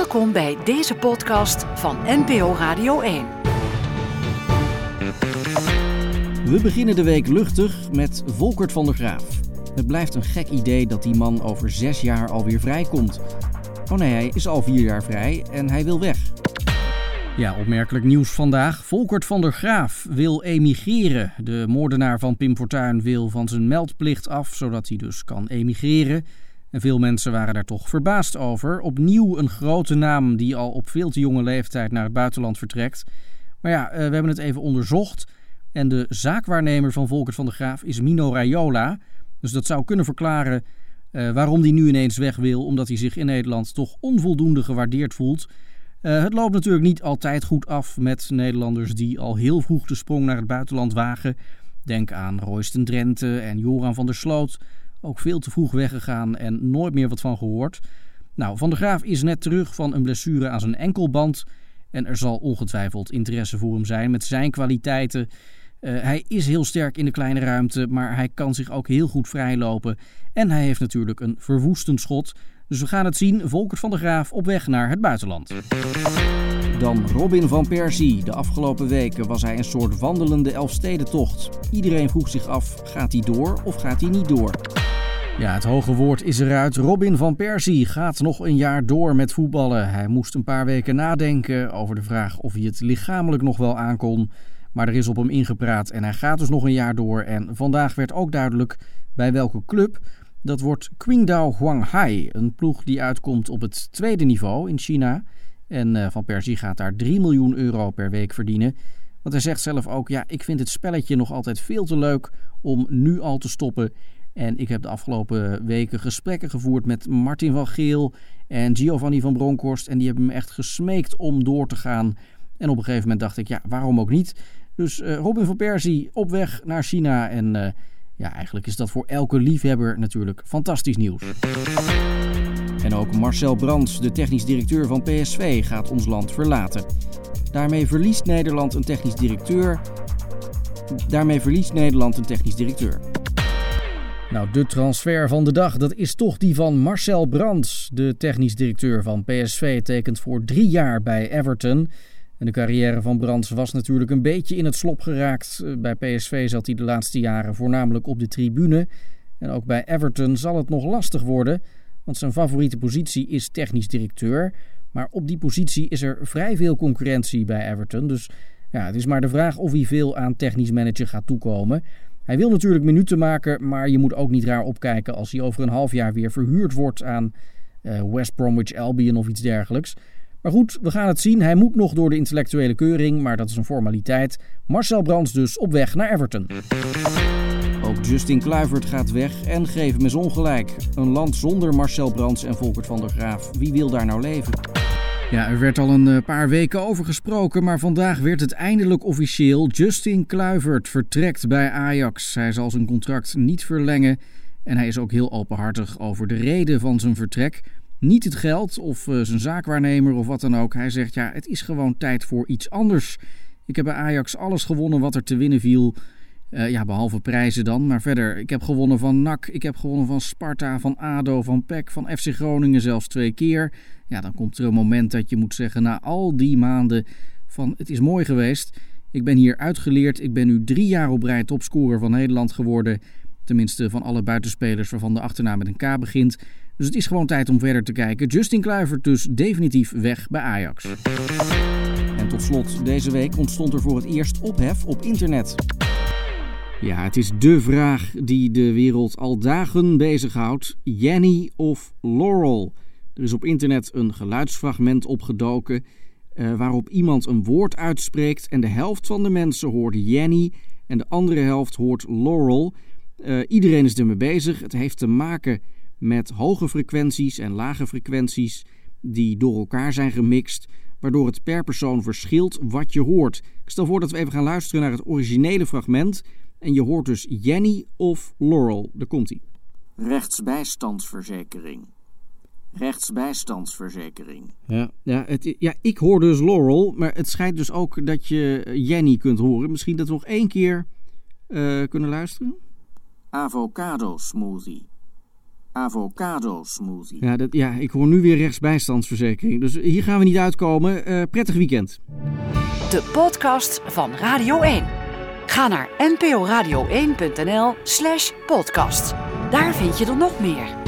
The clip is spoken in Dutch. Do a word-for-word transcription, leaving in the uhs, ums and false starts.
Welkom bij deze podcast van N P O Radio één. We beginnen de week luchtig met Volkert van der Graaf. Het blijft een gek idee dat die man over zes jaar alweer vrijkomt. Oh nee, hij is al vier jaar vrij en hij wil weg. Ja, opmerkelijk nieuws vandaag. Volkert van der Graaf wil emigreren. De moordenaar van Pim Fortuyn wil van zijn meldplicht af, zodat hij dus kan emigreren. En veel mensen waren daar toch verbaasd over. Opnieuw een grote naam die al op veel te jonge leeftijd naar het buitenland vertrekt. Maar ja, we hebben het even onderzocht. En de zaakwaarnemer van Volkert van der Graaf is Mino Raiola. Dus dat zou kunnen verklaren uh, waarom hij nu ineens weg wil. Omdat hij zich in Nederland toch onvoldoende gewaardeerd voelt. Uh, het loopt natuurlijk niet altijd goed af met Nederlanders die al heel vroeg de sprong naar het buitenland wagen. Denk aan Royston Drenthe en Joran van der Sloot. Ook veel te vroeg weggegaan en nooit meer wat van gehoord. Nou, Van der Graaf is net terug van een blessure aan zijn enkelband. En er zal ongetwijfeld interesse voor hem zijn met zijn kwaliteiten. Uh, hij is heel sterk in de kleine ruimte, maar hij kan zich ook heel goed vrijlopen. En hij heeft natuurlijk een verwoestend schot. Dus we gaan het zien. Volkert van der Graaf op weg naar het buitenland. Dan Robin van Persie. De afgelopen weken was hij een soort wandelende Elfstedentocht. Iedereen vroeg zich af, gaat hij door of gaat hij niet door? Ja, het hoge woord is eruit. Robin van Persie gaat nog een jaar door met voetballen. Hij moest een paar weken nadenken over de vraag of hij het lichamelijk nog wel aankon. Maar er is op hem ingepraat en hij gaat dus nog een jaar door. En vandaag werd ook duidelijk bij welke club. Dat wordt Qingdao Huanghai, een ploeg die uitkomt op het tweede niveau in China. En uh, Van Persie gaat daar drie miljoen euro per week verdienen. Want hij zegt zelf ook, ja, ik vind het spelletje nog altijd veel te leuk om nu al te stoppen. En ik heb de afgelopen weken gesprekken gevoerd met Martin van Geel en Giovanni van Bronckhorst. En die hebben me echt gesmeekt om door te gaan. En op een gegeven moment dacht ik, ja, waarom ook niet? Dus uh, Robin van Persie op weg naar China. En uh, ja, eigenlijk is dat voor elke liefhebber natuurlijk fantastisch nieuws. En ook Marcel Brands, de technisch directeur van P S V, gaat ons land verlaten. Daarmee verliest Nederland een technisch directeur. Daarmee verliest Nederland een technisch directeur. Nou, de transfer van de dag, dat is toch die van Marcel Brands. De technisch directeur van P S V tekent voor drie jaar bij Everton. En de carrière van Brands was natuurlijk een beetje in het slop geraakt. Bij P S V zat hij de laatste jaren voornamelijk op de tribune. En ook bij Everton zal het nog lastig worden, want zijn favoriete positie is technisch directeur. Maar op die positie is er vrij veel concurrentie bij Everton. Dus ja, het is maar de vraag of hij veel aan technisch manager gaat toekomen. Hij wil natuurlijk minuten maken, maar je moet ook niet raar opkijken als hij over een half jaar weer verhuurd wordt aan uh, West Bromwich Albion of iets dergelijks. Maar goed, we gaan het zien. Hij moet nog door de intellectuele keuring, maar dat is een formaliteit. Marcel Brands dus op weg naar Everton. Ook Justin Kluivert gaat weg en geef hem eens ongelijk. Een land zonder Marcel Brands en Volkert van der Graaf. Wie wil daar nou leven? Ja, er werd al een paar weken over gesproken, maar vandaag werd het eindelijk officieel. Justin Kluivert vertrekt bij Ajax. Hij zal zijn contract niet verlengen en hij is ook heel openhartig over de reden van zijn vertrek. Niet het geld of uh, zijn zaakwaarnemer of wat dan ook. Hij zegt, ja, het is gewoon tijd voor iets anders. Ik heb bij Ajax alles gewonnen wat er te winnen viel. Uh, ja, behalve prijzen dan. Maar verder, ik heb gewonnen van N A C, ik heb gewonnen van Sparta, van A D O, van P E C, van F C Groningen zelfs twee keer. Ja, dan komt er een moment dat je moet zeggen, na al die maanden van het is mooi geweest. Ik ben hier uitgeleerd. Ik ben nu drie jaar op rij topscorer van Nederland geworden. Tenminste van alle buitenspelers waarvan de achternaam met een K begint. Dus het is gewoon tijd om verder te kijken. Justin Kluivert dus definitief weg bij Ajax. En tot slot, deze week ontstond er voor het eerst ophef op internet. Ja, het is dé vraag die de wereld al dagen bezighoudt. Jenny of Laurel? Er is op internet een geluidsfragment opgedoken uh, waarop iemand een woord uitspreekt en de helft van de mensen hoort Jenny en de andere helft hoort Laurel. Uh, iedereen is ermee bezig. Het heeft te maken met hoge frequenties en lage frequenties die door elkaar zijn gemixt, waardoor het per persoon verschilt wat je hoort. Ik stel voor dat we even gaan luisteren naar het originele fragment en je hoort dus Jenny of Laurel. Daar komt-ie. Rechtsbijstandsverzekering. Rechtsbijstandsverzekering. Ja, ja, het, ja, ik hoor dus Laurel, maar het schijnt dus ook dat je Jenny kunt horen. Misschien dat we nog één keer uh, kunnen luisteren? Avocado smoothie. avocado smoothie. Ja, dat, ja, ik hoor nu weer rechtsbijstandsverzekering. Dus hier gaan we niet uitkomen. Uh, prettig weekend. De podcast van Radio één. Ga naar n p o radio één punt n l slash podcast. Daar vind je er nog meer.